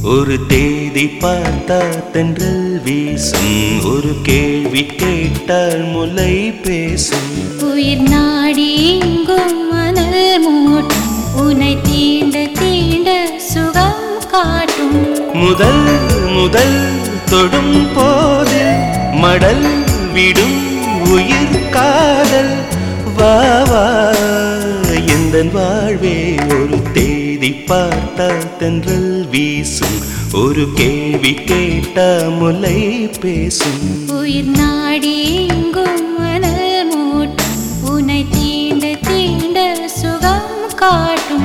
ஒரு தேதி பார்த்தா தென்றல் வீசும், ஒரு கேள்வி கேட்டால் முலை பேசும். உயிர் நாடி எங்கும் மணல் மூட்டும், உன்னை தீண்ட தீண்ட சுகம் காட்டும். முதல் முதல் தொடும் போது மடல் விடும் உயிர் காதல். வா வா எந்தன் வாழ்வே, ஒரு தேதி பார்த்தா தென்றல் வீசும், ஒரு கேள்வி கேட்டா முலை பேசும். உயிர் நாடி எங்கும் மணல் மூட்டும், உன்னை தீண்ட தீண்ட சுகம் காட்டும்.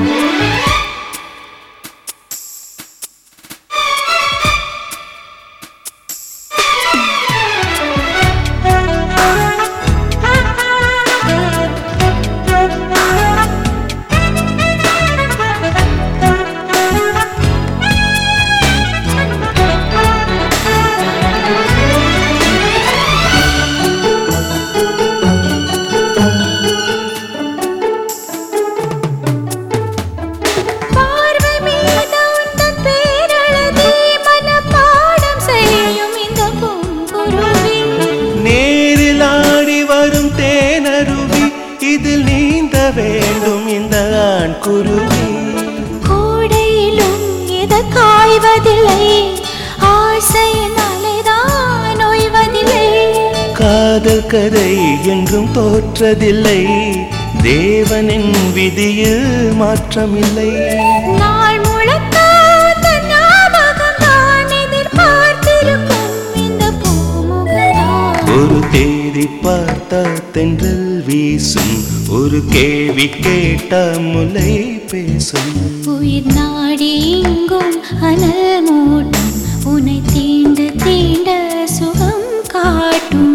இதில் நீந்த வேண்டும் இந்த ஆண் குருவி. கோடையிலும் எது காய்வதில்லை, ஆசையினாலேதான் ஓய்வதில்லை. காதல் கதை என்றும் தோற்றதில்லை, தேவனின் விதியில் மாற்றமில்லை. நாள் முழக்க தன் ஞாபகம் தான் எதிர்பார்த்திருக்கும் இந்த பூமுகதான். ஒரு தேதி பார்த்தா தென்றல் வீசும், ஒரு கேள்வி கேட்டா முலை பேசும். உயிர் நாடி எங்கும் அனல் மூட்டும், உன்னை தீண்ட தீண்ட சுகம் காட்டும்.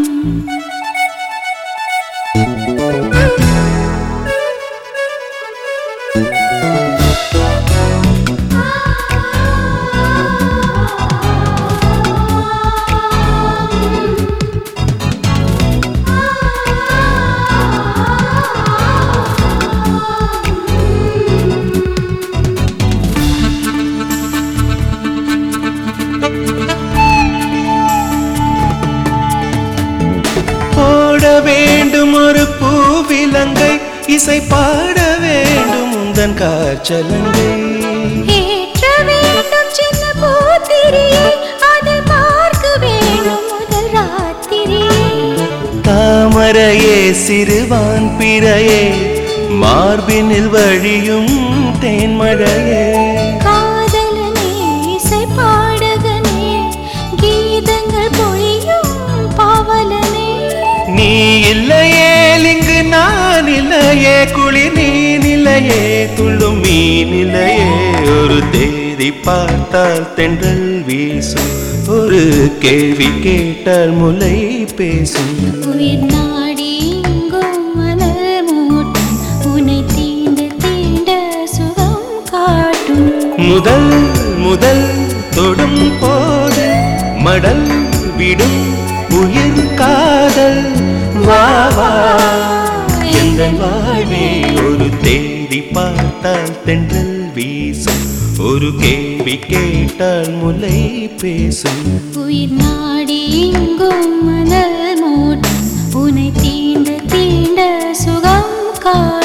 வேண்டும் ஒரு பூவிலங்கை, இசை பாட வேண்டும் உந்தன் காற்றலங்கை. ஏற்ற வேண்டும் சின்ன பூத்திரியை, அதை பார்க்க வேண்டும் முதல் ராத்திரியை. தாமரையே சிறுவான் பிறையே, மார்பினில் வழியும் தேன்மழையே. காதலனே இசை பாடகனே, கீதங்கள் பொழியும் பாவலனே. நீ இல்லையே இங்கு நான் இல்லையே, குளிர் நீ நிலையே துள்ளும் மீன் இல்லையே. ஒரு தேதி பார்த்தால் தென்றல் வீசும், ஒரு கேள்வி கேட்டால் முலை பேசும். உயிர் நாடி எங்கும் மணல் மூட்டும், உன்னை தீண்ட தீண்ட சுகம் காட்டும். முதல் முதல் தொடும் போது மடல் விடும் உயிர் காதல். வா வா எந்தன் வாழ்வே, ஒரு தேதி பார்த்தால் தென்றல் வீசும், ஒரு கேள்வி கேட்டால் முலை பேசும். உயிர் நாடி எங்கும் மணல் மூட்டும், உன்னை தீண்ட தீண்ட சுகம் காட்டும்.